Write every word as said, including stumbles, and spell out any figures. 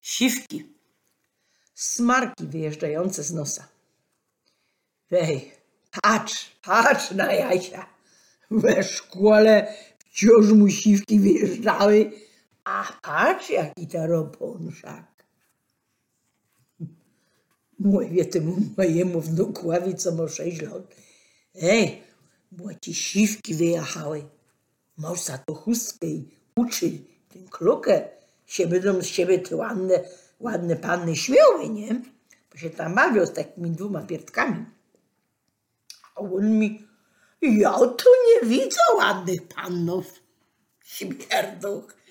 siwki, smarki wyjeżdżające z nosa. Wej, patrz, patrz na Jasia. We szkole wciąż mu siwki wyjeżdżały, a patrz jaki to roponszak. Mówię temu mojemu wnukowi, co ma sześć lat. Ej, bo ci siwki wyjechały. Masz za to chustkę i uczy tę klukę. Się będą z siebie te ładne, ładne panny śmiały, nie? Bo się tam bawią z takimi dwoma pierdkami. A on mi, ja tu nie widzę ładnych pannów. Śmierduch.